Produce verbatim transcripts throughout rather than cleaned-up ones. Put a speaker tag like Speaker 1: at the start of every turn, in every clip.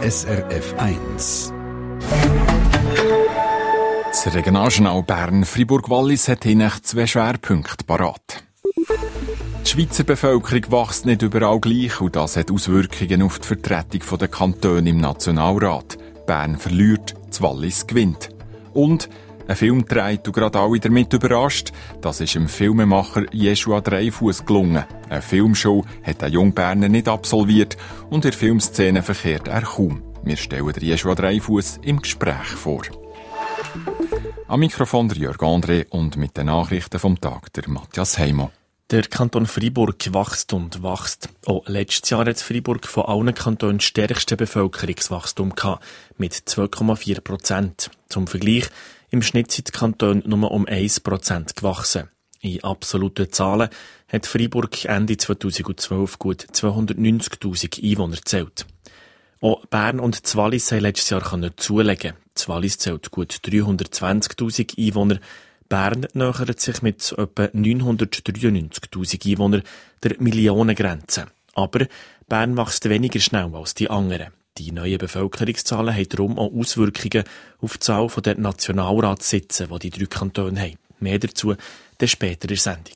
Speaker 1: S R F eins.
Speaker 2: Das Regionaljournal Bern-Fribourg-Wallis hat hier zwei Schwerpunkte parat. Die Schweizer Bevölkerung wächst nicht überall gleich und das hat Auswirkungen auf die Vertretung der Kantone im Nationalrat. Bern verliert, das Wallis gewinnt. Und ein Film trägt und gerade alle damit überrascht. Das ist dem Filmemacher Jeschua Dreifuss gelungen. Eine Filmshow hat der junge Berner nicht absolviert und in der Filmszene verkehrt er kaum. Wir stellen Jeschua Dreifuss im Gespräch vor. Am Mikrofon der Jörg André und mit den Nachrichten vom Tag der Matthias Heimo.
Speaker 3: Der Kanton Freiburg wächst und wächst. Auch letztes Jahr hat Freiburg von allen Kantonen das stärkste Bevölkerungswachstum gehabt, mit zwei Komma vier Prozent. Zum Vergleich, im Schnitt sind die Kantone nur um ein Prozent gewachsen. In absoluten Zahlen hat Freiburg Ende zweitausendzwölf gut zweihundertneunzigtausend Einwohner gezählt. Auch Bern und das Wallis haben letztes Jahr zulegen. Das Wallis zählt gut dreihundertzwanzigtausend Einwohner. Bern nähert sich mit etwa neunhundertdreiundneunzigtausend Einwohnern der Millionengrenze. Aber Bern wächst weniger schnell als die anderen. Die neuen Bevölkerungszahlen haben darum auch Auswirkungen auf die Zahl der Nationalratssitze, die die drei Kantone haben. Mehr dazu dann später in der Sendung.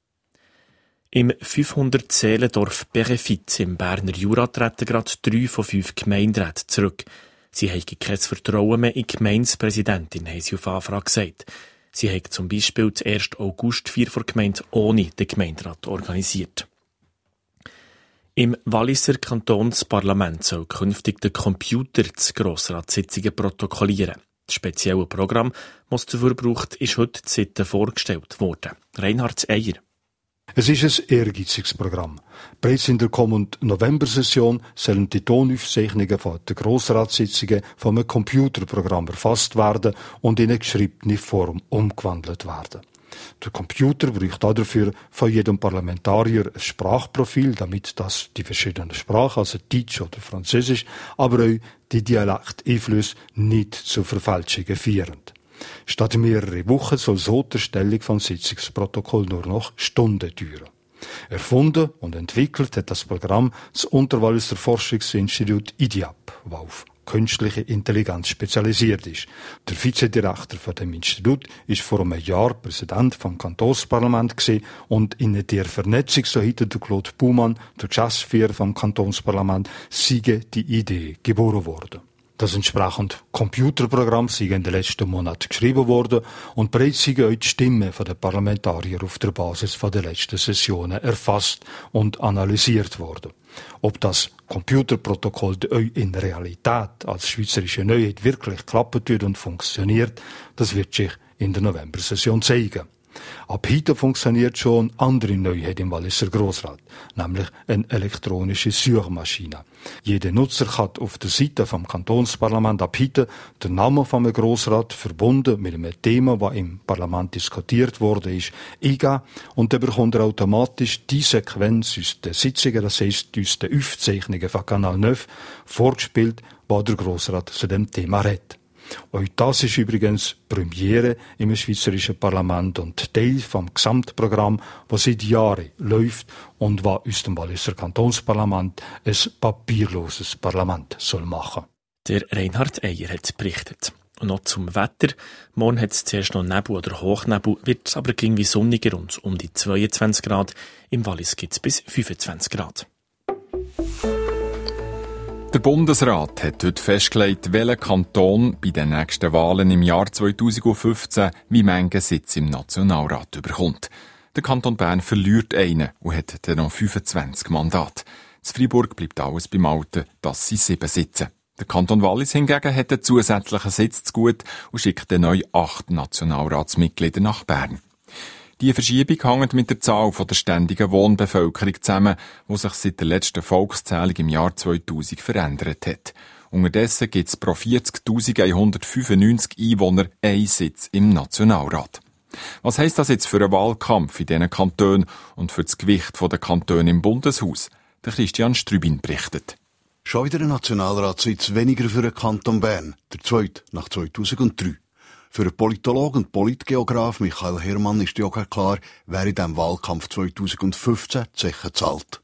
Speaker 3: Im fünfhundert Seelendorf Berefit im Berner Jura treten gerade drei von fünf Gemeinderäten zurück. Sie haben kein Vertrauen mehr in die Gemeindepräsidentin, haben sie auf Anfrage gesagt. Sie haben zum Beispiel den ersten August vier vor Gemeinde ohne den Gemeinderat organisiert. Im Walliser Kantonsparlament soll künftig der Computer die Grossratssitzungen protokollieren. Das spezielle Programm, das es dafür braucht, ist heute Seite vorgestellt worden. Reinhard Eier.
Speaker 4: Es ist ein ehrgeiziges Programm. Bereits in der kommenden Novembersession sollen die Tonaufzeichnungen von den Grossratssitzungen von einem Computerprogramm erfasst werden und in eine geschriebene Form umgewandelt werden. Der Computer braucht dafür von jedem Parlamentarier ein Sprachprofil, damit das die verschiedenen Sprachen, also Deutsch oder Französisch, aber auch die Dialekteinflüsse nicht zu Verfälschungen führen. Statt mehrere Wochen soll so die Erstellung von Sitzungsprotokoll nur noch Stunden dauern. Erfunden und entwickelt hat das Programm das Unterwalliser Forschungsinstitut I D I A P, das auf künstliche Intelligenz spezialisiert ist. Der Vizedirektor von dem Institut ist vor einem Jahr Präsident vom Kantonsparlament gewesen und in der Vernetzung, so heute der Claude Baumann, der Geschäftsführer vom Kantonsparlament, sei die Idee geboren worden. Das entsprechende Computerprogramm sei in den letzten Monaten geschrieben worden und bereits seien auch die Stimmen der Parlamentarier auf der Basis der letzten Sessionen erfasst und analysiert worden. Ob das Computerprotokoll in Realität als schweizerische Neuheit wirklich klappen und funktioniert, das wird sich in der November-Session zeigen. Ab heute funktioniert schon andere Neuheit im Walliser Grossrat, nämlich eine elektronische Suchmaschine. Jeder Nutzer kann auf der Seite vom Kantonsparlament ab heute den Namen vom Grossrat verbunden mit einem Thema, das im Parlament diskutiert wurde, ist, eingeben und dann bekommt er automatisch die Sequenz aus den Sitzungen, das heisst aus den Aufzeichnungen von Kanal neun, vorgespielt, wo der Grossrat zu dem Thema redet. Auch das ist übrigens Premiere im schweizerischen Parlament und Teil vom Gesamtprogramm, das seit Jahren läuft und was aus dem Walliser Kantonsparlament ein papierloses Parlament soll machen.
Speaker 3: Der Reinhard Eier hat berichtet. Und noch zum Wetter. Morgen hat es zuerst noch Nebel oder Hochnebel, wird es aber irgendwie sonniger und um die zweiundzwanzig Grad. Im Wallis gibt es bis fünfundzwanzig Grad.
Speaker 2: Der Bundesrat hat heute festgelegt, welcher Kanton bei den nächsten Wahlen im Jahr zweitausendfünfzehn wie manchen Sitz im Nationalrat überkommt. Der Kanton Bern verliert einen und hat dann noch fünfundzwanzig Mandate. In Freiburg bleibt alles beim Alten, das sind sieben Sitze. Der Kanton Wallis hingegen hat einen zusätzlichen Sitz zu gut und schickt dann neu acht Nationalratsmitglieder nach Bern. Die Verschiebung hängt mit der Zahl der ständigen Wohnbevölkerung zusammen, die sich seit der letzten Volkszählung im Jahr zweitausend verändert hat. Unterdessen gibt es pro vierzigtausendeinhundertfünfundneunzig Einwohner einen Sitz im Nationalrat. Was heisst das jetzt für einen Wahlkampf in diesen Kantonen und für das Gewicht der Kantone im Bundeshaus? Der Christian Strübin berichtet.
Speaker 5: Schon wieder ein Nationalratssitz weniger für den Kanton Bern, der zweite nach zweitausenddrei. Für den Politologen und Politgeograf Michael Herrmann ist ja auch klar, wer in diesem Wahlkampf zweitausendfünfzehn die Zeche zahlt.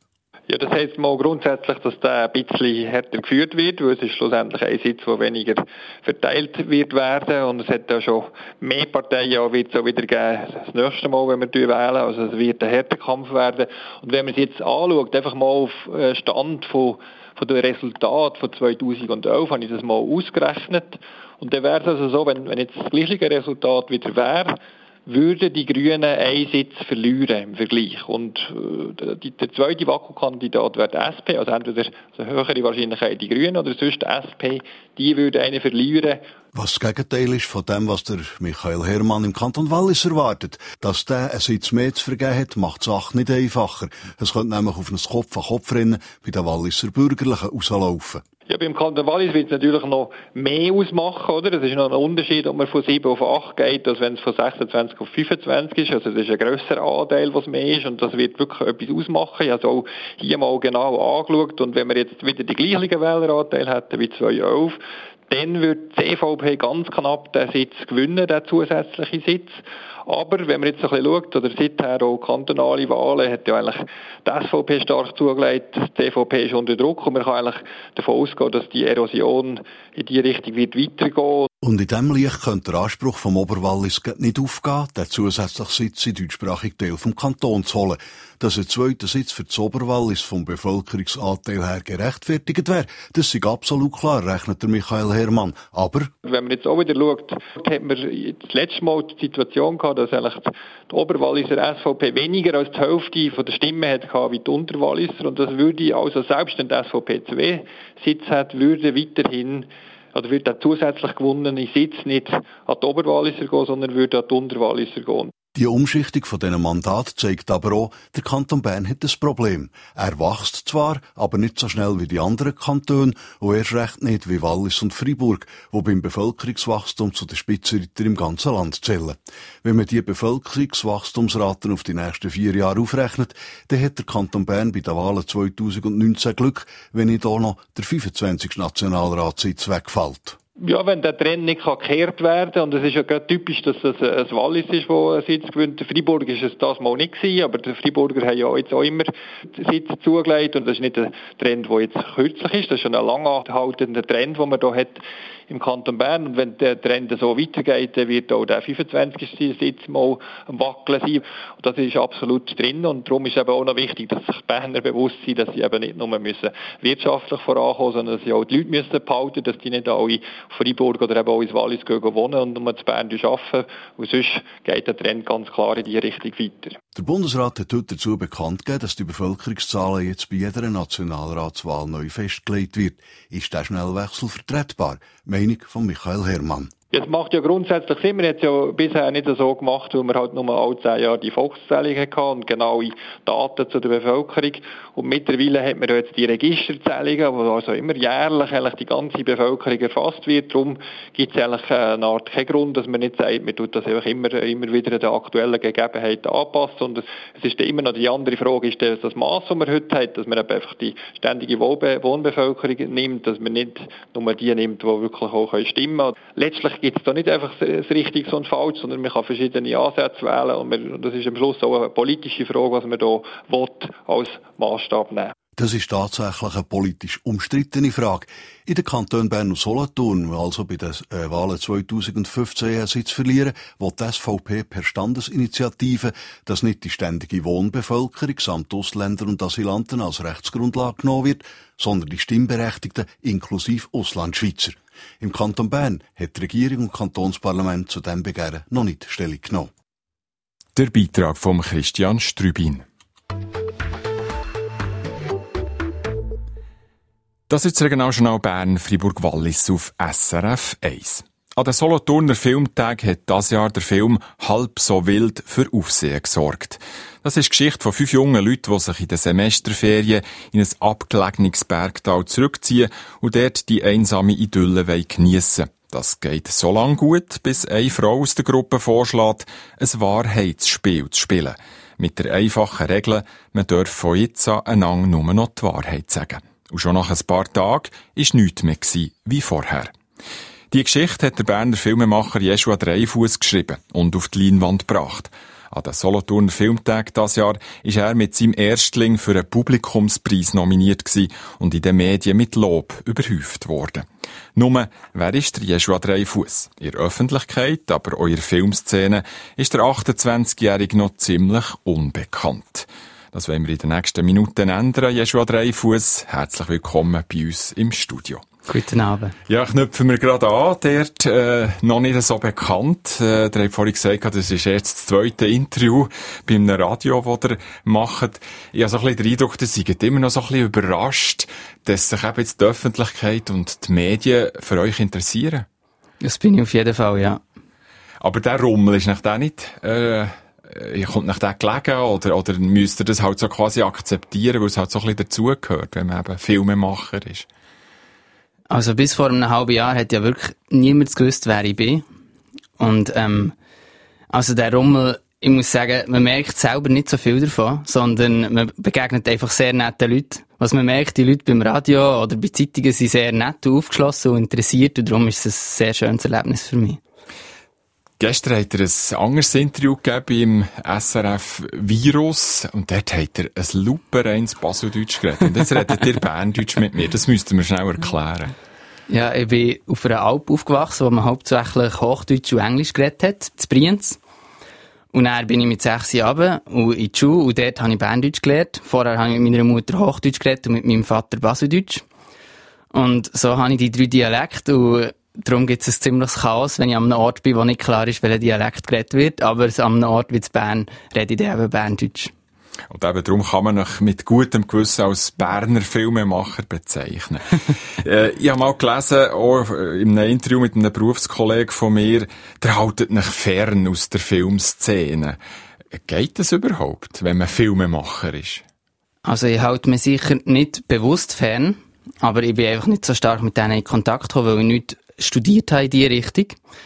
Speaker 6: Ja, das heisst mal grundsätzlich, dass der ein bisschen härter geführt wird, weil es ist schlussendlich ein Sitz, der weniger verteilt wird werden. Und es hat ja schon mehr Parteien, auch wird es auch wieder geben, das nächste Mal, wenn wir wählen. Also es wird ein härter Kampf werden. Und wenn man es jetzt anschaut, einfach mal auf Stand von, von den Resultaten von zweitausendelf, habe ich das mal ausgerechnet. Und dann wäre es also so, wenn, wenn jetzt das gleiche Resultat wieder wäre, würden die Grünen einen Sitz verlieren im Vergleich. Und äh, die, der zweite Wackelkandidat wäre die S P, also entweder eine höhere Wahrscheinlichkeit die Grünen oder sonst die S P, die würden einen verlieren.
Speaker 5: Was das Gegenteil ist von dem, was der Michael Herrmann im Kanton Wallis erwartet. Dass der einen Sitz mehr zu vergeben hat, macht die Sache nicht einfacher. Es könnte nämlich auf ein Kopf-an-Kopf-Rennen bei den Walliser Bürgerlichen rauslaufen.
Speaker 6: Ja, beim Kanton Wallis wird es natürlich noch mehr ausmachen, oder? Es ist noch ein Unterschied, ob man von sieben auf acht geht, als wenn es von sechsundzwanzig auf fünfundzwanzig ist. Also das ist ein grösserer Anteil, was mehr ist, und das wird wirklich etwas ausmachen. Ich habe es auch hier mal genau angeschaut, und wenn wir jetzt wieder die gleichen Wähleranteil hätten wie zweitausendelf, dann würde die C V P ganz knapp den Sitz gewinnen, den zusätzlichen Sitz. Aber wenn man jetzt ein bisschen schaut, oder seither auch kantonale Wahlen, hat ja eigentlich die S V P stark zugelegt, die C V P ist unter Druck, und man kann eigentlich davon ausgehen, dass die Erosion in die Richtung wird weitergehen.
Speaker 5: Und in diesem Licht könnte der Anspruch vom Oberwallis nicht aufgehen, den zusätzlichen Sitz in deutschsprachigen Teil vom Kanton zu holen. Dass ein zweiter Sitz für das Oberwallis vom Bevölkerungsanteil her gerechtfertigt wäre, das ist absolut klar, rechnet der Michael Herrmann. Aber
Speaker 6: wenn man jetzt auch wieder schaut, hat man das letzte Mal die Situation gehabt, dass eigentlich die Oberwalliser S V P weniger als die Hälfte der Stimmen hat gehabt wie die Unterwalliser. Und das würde also, selbst wenn die S V P zwei Sitze hat, würde weiterhin oder würde der zusätzlich gewonnene Sitz nicht an die Oberwalliser gehen, sondern würde an die Unterwalliser gehen.
Speaker 5: Die Umschichtung von diesen Mandaten zeigt aber auch, der Kanton Bern hat ein Problem. Er wächst zwar, aber nicht so schnell wie die anderen Kantone und erst recht nicht wie Wallis und Freiburg, die beim Bevölkerungswachstum zu den Spitzenreitern im ganzen Land zählen. Wenn man die Bevölkerungswachstumsraten auf die nächsten vier Jahre aufrechnet, dann hat der Kanton Bern bei den Wahlen zweitausendneunzehn Glück, wenn nicht auch noch der fünfundzwanzigste Nationalratssitz wegfällt.
Speaker 6: Ja, wenn der Trend nicht gekehrt werden kann, und es ist ja gerade typisch, dass es ein Wallis ist, der einen Sitz gewinnt. Der Freiburg ist es das mal nicht gewesen, aber die Freiburger haben ja jetzt auch immer Sitz zugelegt, und das ist nicht ein Trend, der jetzt kürzlich ist, das ist schon ein lang anhaltender Trend, den man hier hat im Kanton Bern. Und wenn der Trend so weitergeht, dann wird auch der fünfundzwanzigste Sitz mal am Wackeln sein. Und das ist absolut drin, und darum ist eben auch noch wichtig, dass sich die Berner bewusst sind, dass sie eben nicht nur müssen wirtschaftlich vorankommen, sondern dass sie auch die Leute müssen behalten, dass die nicht alle Freiburg oder eben auch ins Wallis gehen wohnen und nur zu Bern arbeiten. Und sonst geht der Trend ganz klar in die Richtung weiter.
Speaker 5: Der Bundesrat hat heute dazu bekannt gegeben, dass die Bevölkerungszahlen jetzt bei jeder Nationalratswahl neu festgelegt wird. Ist der Schnellwechsel vertretbar? Meinung von Michael Herrmann.
Speaker 6: Ja, das macht ja grundsätzlich Sinn. Wir haben es ja bisher nicht so gemacht, weil wir halt nur alle zehn Jahre die Volkszählung hatten und genaue Daten zu der Bevölkerung. Und mittlerweile hat man jetzt die Registerzählungen, wo also immer jährlich eigentlich die ganze Bevölkerung erfasst wird. Darum gibt es eigentlich eine Art keinen Grund, dass man nicht sagt, man tut das einfach immer, immer wieder den aktuellen Gegebenheiten anpasst. Und es ist dann immer noch die andere Frage, ist das Maß, das man heute hat, dass man einfach die ständige Wohnbevölkerung nimmt, dass man nicht nur die nimmt, die wirklich auch stimmen können. Letztlich gibt es da nicht einfach das Richtiges und Falsch, sondern man kann verschiedene Ansätze wählen, und man, das ist am Schluss auch eine politische Frage, was man da will, als Maßstab nehmen.
Speaker 5: Das ist tatsächlich eine politisch umstrittene Frage. In den Kantonen Bern und Solothurn, also bei den äh, Wahlen zweitausendfünfzehn einen Sitz verlieren, will die S V P per Standesinitiative, dass nicht die ständige Wohnbevölkerung samt Ausländer und Asylanten als Rechtsgrundlage genommen wird, sondern die Stimmberechtigten inklusive Auslandschweizer. Im Kanton Bern hat die Regierung und Kantonsparlament zu diesem Begehren noch nicht Stellung genommen.
Speaker 2: Der Beitrag von Christian Strübin. Das ist das Regionaljournal Bern Freiburg-Wallis auf S R F eins. An den Solothurner Filmtag hat dieses Jahr der Film «Halb so wild» für Aufsehen gesorgt. Das ist die Geschichte von fünf jungen Leuten, die sich in den Semesterferien in ein abgelegenes Bergtal zurückziehen und dort die einsame Idylle geniessen wollen. Das geht so lange gut, bis eine Frau aus der Gruppe vorschlägt, ein Wahrheitsspiel zu spielen. Mit der einfachen Regel, man darf von jetzt an einander nur noch die Wahrheit sagen. Und schon nach ein paar Tagen war nichts mehr wie vorher. Die Geschichte hat der Berner Filmemacher Jeschua Dreifuss geschrieben und auf die Leinwand gebracht. An den Solothurner Filmtagen dieses Jahr ist er mit seinem Erstling für einen Publikumspreis nominiert gewesen und in den Medien mit Lob überhäuft worden. Nur, wer ist der Jeschua Dreifuss? In der Öffentlichkeit, aber auch in der Filmszene, ist der achtundzwanzigjährige noch ziemlich unbekannt. Das wollen wir in den nächsten Minuten ändern. Jeschua Dreifuss, herzlich willkommen bei uns im Studio.
Speaker 7: Guten Abend.
Speaker 2: Ja, knüpfen wir gerade an, dort, äh, noch nicht so bekannt. Äh, der hat vorhin gesagt, das ist jetzt das zweite Interview bei einem Radio, das ihr macht. Ich habe so ein bisschen den Eindruck, ihr seid immer noch so ein bisschen überrascht, dass sich eben jetzt die Öffentlichkeit und die Medien für euch interessieren.
Speaker 7: Das bin ich auf jeden Fall, ja.
Speaker 2: Aber der Rummel ist nach der nicht, äh, kommt nach der gelegen, oder, oder müsst ihr das halt so quasi akzeptieren, weil es halt so ein bisschen dazugehört, wenn man eben Filmemacher ist?
Speaker 7: Also bis vor einem halben Jahr hat ja wirklich niemand gewusst, wer ich bin. Und ähm, also der Rummel, ich muss sagen, man merkt selber nicht so viel davon, sondern man begegnet einfach sehr netten Leuten. Was man merkt, die Leute beim Radio oder bei Zeitungen sind sehr nett und aufgeschlossen und interessiert, und darum ist es ein sehr schönes Erlebnis für mich.
Speaker 2: Gestern hat er ein anderes Interview gegeben im S R F Virus und dort hat er ein lupenreines Baseldeutsch geredet. Und jetzt redet ihr Berndeutsch mit mir. Das müsst ihr mir schnell erklären.
Speaker 7: Ja, ich bin auf einer Alp aufgewachsen, wo man hauptsächlich Hochdeutsch und Englisch geredet hat, zu Brienz. Und dann bin ich mit sechs Jahren in die Schule und dort habe ich Berndeutsch gelernt. Vorher habe ich mit meiner Mutter Hochdeutsch geredet und mit meinem Vater Baseldeutsch. Und so habe ich die drei Dialekte und darum gibt es ein ziemliches Chaos, wenn ich an einem Ort bin, wo nicht klar ist, welcher Dialekt geredet wird. Aber an einem Ort wie in Bern rede ich dann eben Berndeutsch.
Speaker 2: Und eben darum kann man euch mit gutem Gewissen als Berner Filmemacher bezeichnen. äh, ich habe mal gelesen, auch in einem Interview mit einem Berufskollegen von mir, der haltet euch fern aus der Filmszene. Geht das überhaupt, wenn man Filmemacher ist?
Speaker 7: Also ich halte mich sicher nicht bewusst fern, aber ich bin einfach nicht so stark mit denen in Kontakt gekommen, weil ich nicht studiert habe in diese Richtung.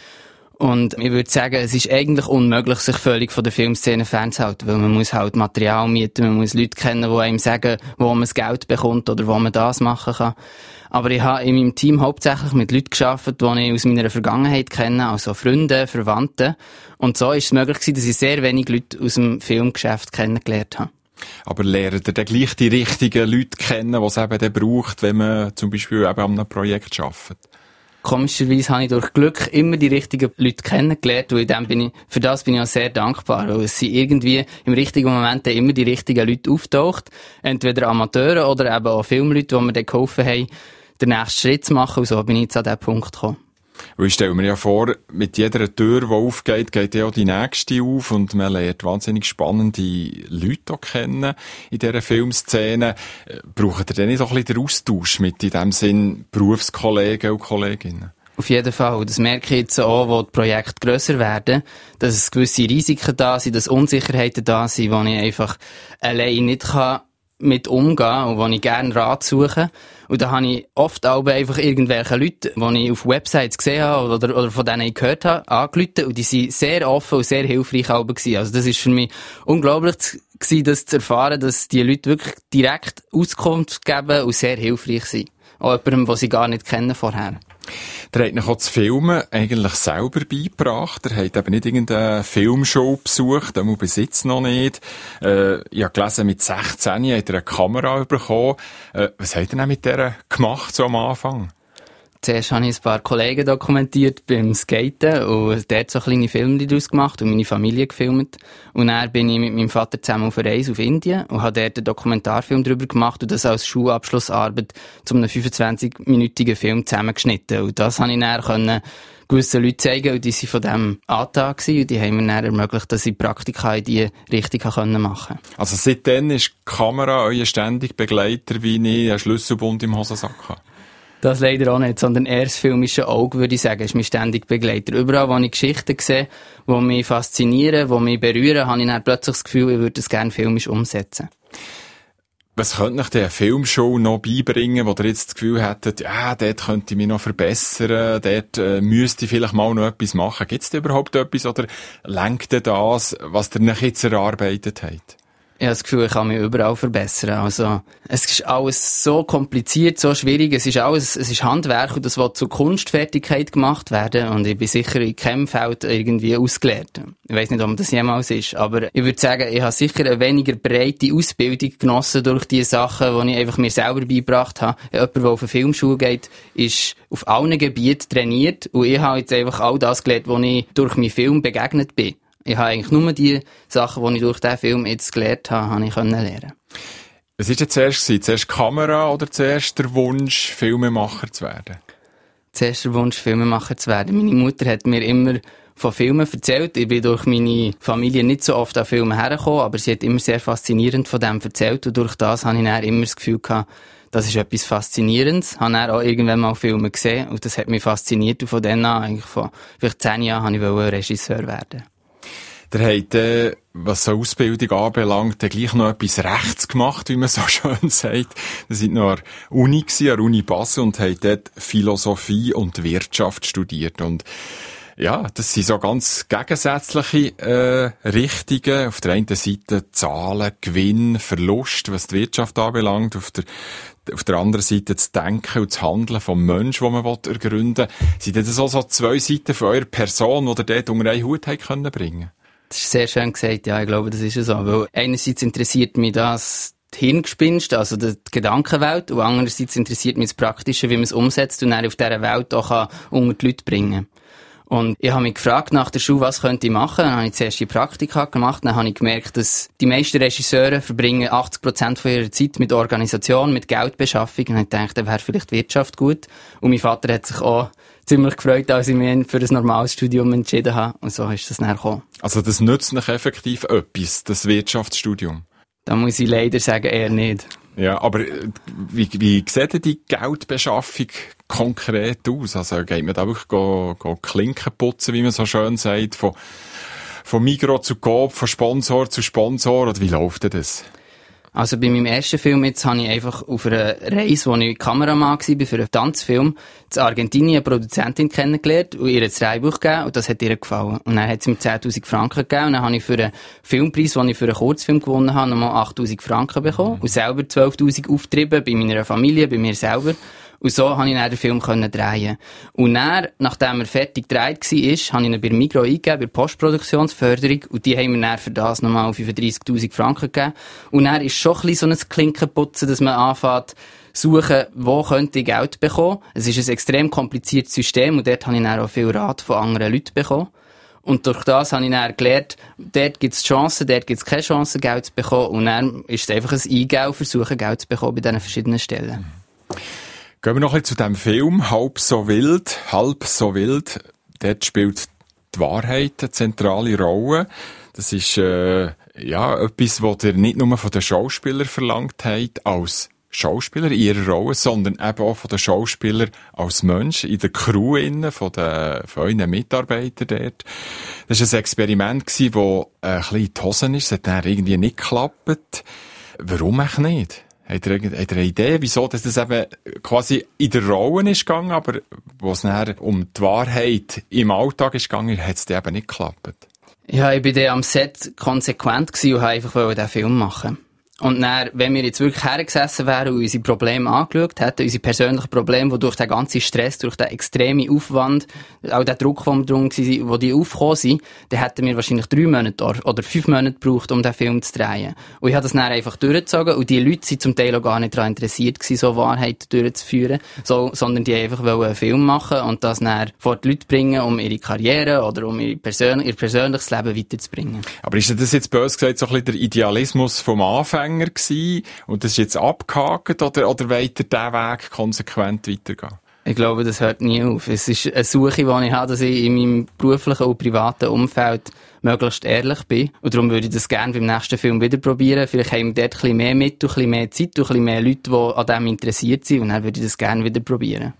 Speaker 7: Und ich würde sagen, es ist eigentlich unmöglich, sich völlig von der Filmszene fernzuhalten, weil man muss halt Material mieten, man muss Leute kennen, die einem sagen, wo man das Geld bekommt oder wo man das machen kann. Aber ich habe in meinem Team hauptsächlich mit Leuten gearbeitet, die ich aus meiner Vergangenheit kenne, also Freunde, Verwandte. Und so ist es möglich gewesen, dass ich sehr wenig Leute aus dem Filmgeschäft kennengelernt habe.
Speaker 2: Aber lernt ihr dann gleich die richtigen Leute kennen, die es eben dann braucht, wenn man zum Beispiel eben an einem Projekt arbeitet?
Speaker 7: Komischerweise habe ich durch Glück immer die richtigen Leute kennengelernt, und in dem bin ich, für das bin ich auch sehr dankbar, weil es sind irgendwie im richtigen Moment immer die richtigen Leute auftaucht, entweder Amateure oder eben auch Filmleute, die mir dann geholfen haben, den nächsten Schritt zu machen, und so bin ich jetzt an diesen Punkt gekommen.
Speaker 2: Weil ich stelle mir ja vor, mit jeder Tür, die aufgeht, geht ja auch die nächste auf und man lernt wahnsinnig spannende Leute kennen in dieser Filmszene. Braucht ihr denn nicht so ein bisschen den Austausch mit, in dem Sinn, Berufskollegen und Kolleginnen?
Speaker 7: Auf jeden Fall. Und das merke ich jetzt auch, wo die Projekte grösser werden, dass es gewisse Risiken da sind, dass Unsicherheiten da sind, wo ich einfach allein nicht kann mit umgehen und wo ich gerne Rat suche. Und da habe ich oft auch einfach irgendwelche Leute, die ich auf Websites gesehen habe oder, oder von denen ich gehört habe, angerufen, und die sind sehr offen und sehr hilfreich auch gewesen. Also das ist für mich unglaublich gewesen, das zu erfahren, dass die Leute wirklich direkt Auskunft geben und sehr hilfreich sind. Auch jemandem, den sie gar nicht kennen vorher.
Speaker 2: Der hat noch auch das Filmen eigentlich selber beigebracht. Er hat eben nicht irgendeine Filmshow besucht, einmal bis jetzt noch nicht. Äh, ich habe gelesen, mit sechzehn hat er eine Kamera bekommen. Äh, was hat er denn mit der gemacht, so am Anfang?
Speaker 7: Zuerst habe ich ein paar Kollegen dokumentiert beim Skaten und dort so kleine Filme daraus gemacht und meine Familie gefilmt. Und dann bin ich mit meinem Vater zusammen auf eine Reise auf Indien und habe dort einen Dokumentarfilm darüber gemacht und das als Schulabschlussarbeit zu einem fünfundzwanzig-minütigen Film zusammengeschnitten. Und das konnte ich dann können gewissen Leuten zeigen, und die waren von dem Antrag gewesen, und die haben mir dann ermöglicht, dass ich Praktika in diese Richtung machen konnte.
Speaker 2: Also seitdem ist die Kamera euer ständiger Begleiter, wie ich einen Schlüsselbund im Hosensack habe?
Speaker 7: Das leider auch nicht, sondern eher das filmische Auge, würde ich sagen, ist mein ständiger Begleiter. Überall, wo ich Geschichten sehe, die mich faszinieren, die mich berühren, habe ich dann plötzlich das Gefühl, ich würde das gerne filmisch umsetzen.
Speaker 2: Was könnte euch eine Filmshow noch beibringen, wo ihr jetzt das Gefühl hättet, ja, dort könnte ich mich noch verbessern, dort äh, müsste ich vielleicht mal noch etwas machen? Gibt es da überhaupt etwas oder lenkt das, was ihr euch jetzt erarbeitet habt?
Speaker 7: Ich habe das Gefühl, ich kann mich überall verbessern. Also, es ist alles so kompliziert, so schwierig. Es ist alles, es ist Handwerk und das will zur Kunstfertigkeit gemacht werden. Und ich bin sicher in keinem Feld irgendwie ausgelehrt. Ich weiss nicht, ob das jemals ist. Aber ich würde sagen, ich habe sicher eine weniger breite Ausbildung genossen durch die Sachen, die ich einfach mir selber beigebracht habe. Jemand, der auf eine Filmschule geht, ist auf allen Gebieten trainiert. Und ich habe jetzt einfach all das gelernt, wo ich durch meinen Film begegnet bin. Ich habe eigentlich nur die Sachen, die ich durch diesen Film jetzt gelernt habe, habe ich lernen.
Speaker 2: Was war denn zuerst? Zuerst Kamera oder zuerst der Wunsch, Filmemacher zu werden?
Speaker 7: Zuerst der Wunsch, Filmemacher zu werden. Meine Mutter hat mir immer von Filmen erzählt. Ich bin durch meine Familie nicht so oft an Filme hergekommen, aber sie hat immer sehr faszinierend von dem erzählt. Und durch das habe ich dann immer das Gefühl gehabt, das ist etwas Faszinierendes. Ich habe dann auch irgendwann mal Filme gesehen und das hat mich fasziniert. Und von dann an, eigentlich von vielleicht zehn Jahren, wollte ich Regisseur werden.
Speaker 2: Der hat, äh, was so Ausbildung anbelangt, gleich noch etwas Rechts gemacht, wie man so schön sagt. Wir sind noch an der Uni gewesen, an der Uni Basel, und hat dort Philosophie und Wirtschaft studiert. Und ja, das sind so ganz gegensätzliche äh, Richtungen. Auf der einen Seite Zahlen, Gewinn, Verlust, was die Wirtschaft anbelangt. Auf der, auf der anderen Seite das Denken und das Handeln vom Menschen, den man ergründen will. Sind das auch so zwei Seiten von eurer Person, die ihr dort unter einen Hut bringen können?
Speaker 7: Das ist sehr schön gesagt, ja, ich glaube, das ist so. Weil einerseits interessiert mich das Hirngespinst, also die Gedankenwelt, und andererseits interessiert mich das Praktische, wie man es umsetzt und dann auf dieser Welt auch unter die Leute bringen kann. Und ich habe mich gefragt nach der Schule, was könnte ich machen? Dann habe ich zuerst die Praktika gemacht, dann habe ich gemerkt, dass die meisten Regisseure verbringen achtzig Prozent von ihrer Zeit mit Organisation, mit Geldbeschaffung, und ich dachte, da wäre vielleicht Wirtschaft gut. Und mein Vater hat sich auch ziemlich gefreut, als ich mich für ein normales Studium entschieden habe. Und so ist das dann gekommen.
Speaker 2: Also das nützt nicht effektiv etwas, das Wirtschaftsstudium?
Speaker 7: Da muss ich leider sagen, eher nicht.
Speaker 2: Ja, aber wie, wie sieht denn die Geldbeschaffung konkret aus? Also geht man da wirklich go, go Klinken putzen, wie man so schön sagt, von, von Migros zu Coop, von Sponsor zu Sponsor, oder wie läuft denn das?
Speaker 7: Also bei meinem ersten Film jetzt habe ich einfach auf einer Reise, wo ich Kameramann war für einen Tanzfilm, in Argentinien eine Produzentin kennengelernt und ihr ein Drehbuch gegeben, und das hat ihr gefallen. Und dann hat sie mir zehntausend Franken gegeben, und dann habe ich für einen Filmpreis, den ich für einen Kurzfilm gewonnen habe, nochmal achttausend Franken bekommen und selber zwölftausend aufgetrieben bei meiner Familie, bei mir selber. Und so konnte ich dann den Film drehen. Und dann, nachdem er fertig gedreht war, habe ich ihn bei Migros eingegeben, bei der Postproduktionsförderung. Und die haben mir dann für das nochmal fünfunddreissigtausend Franken gegeben. Und dann ist schon ein bisschen so ein Klinkenputzen, dass man anfängt, suchen, wo könnte ich Geld bekommen. Es ist ein extrem kompliziertes System, und dort habe ich dann auch viel Rat von anderen Leuten bekommen. Und durch das habe ich dann gelernt, dort gibt es Chancen, dort gibt es keine Chancen, Geld zu bekommen. Und dann ist es einfach ein Eingehen und versuchen, Geld zu bekommen bei diesen verschiedenen Stellen.
Speaker 2: Gehen wir noch ein bisschen zu diesem Film, «Halb so wild», «Halb so wild». Dort spielt die Wahrheit eine zentrale Rolle. Das ist äh, ja etwas, was ihr nicht nur von den Schauspielern verlangt habt, als Schauspieler in ihrer Rolle, sondern eben auch von den Schauspielern als Mensch, in der Crew innen, von, den, von euren Mitarbeitern dort. Das war ein Experiment, das äh, ein bisschen in die Hosen ist. Es hat dann irgendwie nicht geklappt. Warum eigentlich nicht? Habt ihr, habt ihr eine Idee, wieso dass das eben quasi in der Rolle ist gegangen, aber wo es nachher um die Wahrheit im Alltag ist gegangen, hat es eben nicht geklappt?
Speaker 7: Ja, ich war dann am Set konsequent gewesen und wollte einfach diesen Film machen. Und dann, wenn wir jetzt wirklich hergesessen wären und unsere Probleme angeschaut hätten, unsere persönlichen Probleme, die durch den ganzen Stress, durch den extremen Aufwand, auch den Druck, den wir drum waren, wo die aufgekommen sind, dann hätten wir wahrscheinlich drei Monate oder fünf Monate gebraucht, um den Film zu drehen. Und ich habe das dann einfach durchgezogen, und die Leute sind zum Teil auch gar nicht daran interessiert gewesen, so Wahrheit durchzuführen, so, sondern die einfach wollen einen Film machen und das dann vor die Leute bringen, um ihre Karriere oder um ihr, Persön- ihr persönliches Leben weiterzubringen.
Speaker 2: Aber ist das jetzt böse gesagt so ein bisschen der Idealismus vom Anfang gewesen, und das ist jetzt abgehakt, oder, oder wollt ihr diesen Weg konsequent weitergehen?
Speaker 7: Ich glaube, das hört nie auf. Es ist eine Suche, die ich habe, dass ich in meinem beruflichen und privaten Umfeld möglichst ehrlich bin. Und darum würde ich das gerne beim nächsten Film wieder probieren. Vielleicht haben wir dort ein bisschen mehr mit, ein bisschen mehr Zeit, ein bisschen mehr Leute, die an dem interessiert sind, und dann würde ich das gerne wieder probieren.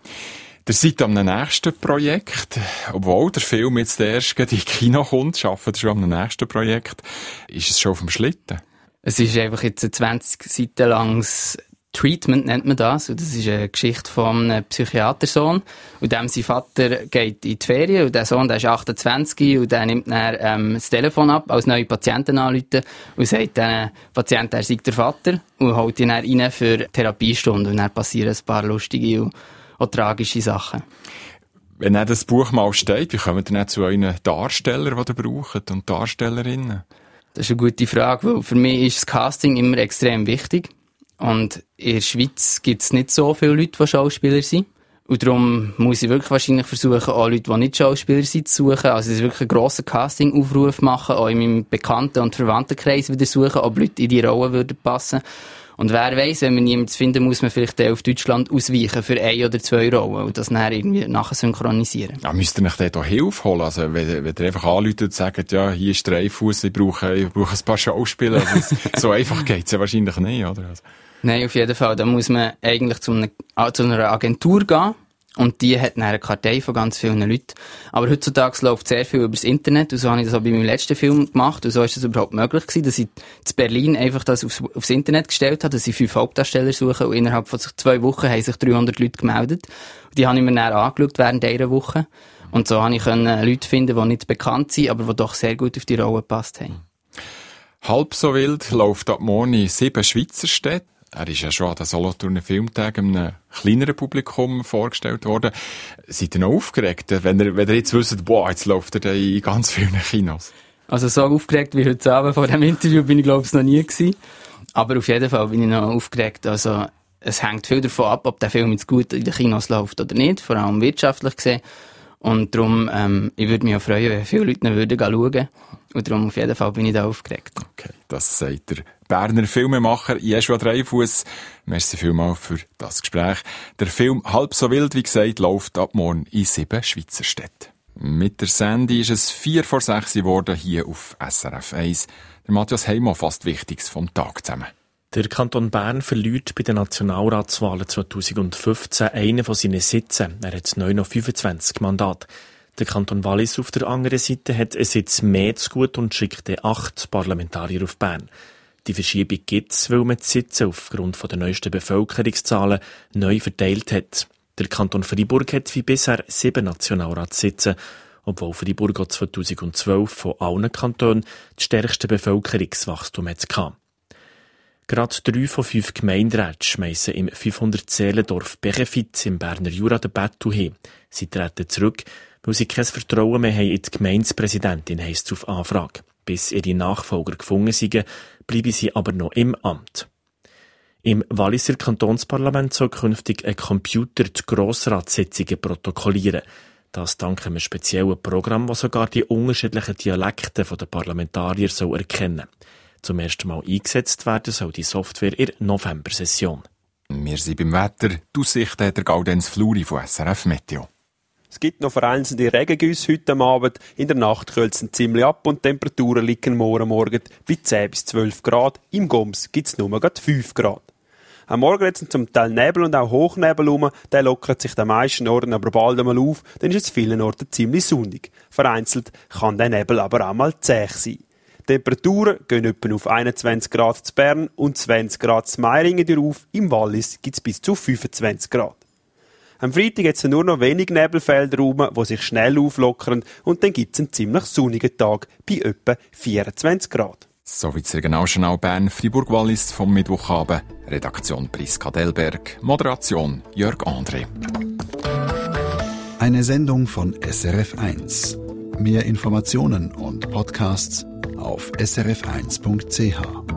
Speaker 2: Ihr seid am nächsten Projekt, obwohl der Film jetzt erst in die Kino kommt, arbeitet schon am nächsten Projekt. Ist es schon auf dem Schlitten?
Speaker 7: Es ist einfach jetzt ein zwanzig Seiten langes Treatment nennt man das. Und das ist eine Geschichte von einem Psychiatersohn. Und dem sein Vater geht in die Ferien. Und der Sohn, der ist achtundzwanzig. Und der nimmt dann ähm, das Telefon ab, als neue Patienten anrufen. Und sagt den Patienten, er sei der Vater. Und holt ihn dann rein für Therapiestunden. Und dann passieren ein paar lustige und auch tragische Sachen.
Speaker 2: Wenn dann das Buch mal steht, wie kommen dann zu euren Darstellern, die ihr braucht und Darstellerinnen?
Speaker 7: Das ist eine gute Frage, weil für mich ist das Casting immer extrem wichtig. Und in der Schweiz gibt es nicht so viele Leute, die Schauspieler sind. Und darum muss ich wirklich wahrscheinlich versuchen, auch Leute, die nicht Schauspieler sind, zu suchen. Also es ist wirklich einen grossen Casting-Aufruf machen, auch in meinem Bekannten- und Verwandtenkreis wieder suchen, ob Leute in die Rolle würden passen. Und wer weiss, wenn man niemanden findet, muss man vielleicht auf Deutschland ausweichen für ein oder zwei Rollen und das dann irgendwie nachher synchronisieren.
Speaker 2: Ja, müsst ihr euch dort auch Hilfe holen? Also, wenn, wenn ihr einfach anruft und sagt, ja, hier ist Dreifuss, ich brauche, ich brauche ein paar Schauspieler. Also, so einfach geht's ja wahrscheinlich nicht, oder? Also.
Speaker 7: Nein, auf jeden Fall. Da muss man eigentlich zu einer, zu einer Agentur gehen. Und die hat eine Kartei von ganz vielen Leuten. Aber heutzutage läuft sehr viel übers Internet. Und so habe ich das auch bei meinem letzten Film gemacht. Und so ist es überhaupt möglich gewesen, dass ich in Berlin einfach das aufs, aufs Internet gestellt habe, dass ich fünf Hauptdarsteller suche. Und innerhalb von zwei Wochen haben sich dreihundert Leute gemeldet. Und die habe ich mir dann angeschaut während dieser Woche. Und so konnte ich Leute finden, die nicht bekannt sind, aber die doch sehr gut auf die Rolle gepasst haben.
Speaker 2: Halb so wild läuft ab morgen in sieben Schweizer Städten. Er ist ja schon an den Solothurner Filmtagen einem kleineren Publikum vorgestellt worden. Seid ihr noch aufgeregt, wenn ihr, wenn ihr jetzt wisst, boah, jetzt läuft er da in ganz vielen Kinos?
Speaker 7: Also so aufgeregt wie heute Abend vor dem Interview bin ich, glaube ich, noch nie gewesen. Aber auf jeden Fall bin ich noch aufgeregt. Also es hängt viel davon ab, ob der Film jetzt gut in den Kinos läuft oder nicht, vor allem wirtschaftlich gesehen. Und darum, ähm, ich würde mich auch freuen, wenn viele Leute noch würden schauen würden. Und darum auf jeden Fall bin ich da aufgeregt.
Speaker 2: Okay, das sagt der Berner Filmemacher Jeschua Dreifuss. Merci vielmals für das Gespräch. Der Film «Halb so wild», wie gesagt, läuft ab morgen in sieben Schweizer Städten. Mit der Sandy ist es vier vor sechs geworden, hier auf S R F eins. Der Matthias Heimo fasst Wichtiges vom Tag zusammen.
Speaker 3: Der Kanton Bern verliert bei den Nationalratswahlen zweitausendfünfzehn einen von seinen Sitzen. Er hat neu noch fünfundzwanzig Mandate. Der Kanton Wallis auf der anderen Seite hat einen Sitz mehr zu gut und schickt acht Parlamentarier auf Bern. Die Verschiebung gibt es, weil man die Sitze aufgrund der neuesten Bevölkerungszahlen neu verteilt hat. Der Kanton Freiburg hat wie bisher sieben Nationalratssitze, obwohl Freiburg auch zweitausendzwölf von allen Kantonen das stärkste Bevölkerungswachstum hatte. Gerade drei von fünf Gemeinderäten schmeissen im fünfhundert-Seelendorf Bechenfitz im Berner Jura den Battle hin. Sie treten zurück, weil sie kein Vertrauen mehr haben in die Gemeindepräsidentin, heisst es auf Anfrage. Bis ihre Nachfolger gefunden sind, bleiben sie aber noch im Amt. Im Walliser Kantonsparlament soll künftig ein Computer die Grossratssitzungen protokollieren. Das dank einem speziellen Programm, das sogar die unterschiedlichen Dialekte der Parlamentarier soll erkennen soll. Zum ersten Mal eingesetzt werden soll die Software in der November-Session.
Speaker 2: Wir sind beim Wetter. Die Aussicht hat der Gaudenz Fluri von S R F Meteo.
Speaker 8: Es gibt noch vereinzelte Regengüsse heute Abend. In der Nacht kühlt es ziemlich ab und die Temperaturen liegen morgen Morgen bei zehn bis zwölf Grad. Im Goms gibt es nur fünf Grad. Am Morgen jetzt zum Teil Nebel und auch Hochnebel rum. Der lockert sich den meisten Orten aber bald einmal auf. Dann ist es vielen Orten ziemlich sonnig. Vereinzelt kann der Nebel aber auch mal zäh sein. Die Temperaturen gehen etwa auf einundzwanzig Grad zu Bern und zwanzig Grad zu Meiringen auf. Im Wallis gibt es bis zu fünfundzwanzig Grad. Am Freitag hat es nur noch wenig Nebelfelder rum, die sich schnell auflockern und dann gibt es einen ziemlich sonnigen Tag bei etwa vierundzwanzig Grad.
Speaker 2: Soweit das Regionaljournal Bern Fribourg-Wallis vom Mittwochabend. Redaktion Priska Delberg, Moderation Jörg André.
Speaker 1: Eine Sendung von S R F eins. Mehr Informationen und Podcasts auf s r f eins punkt c h.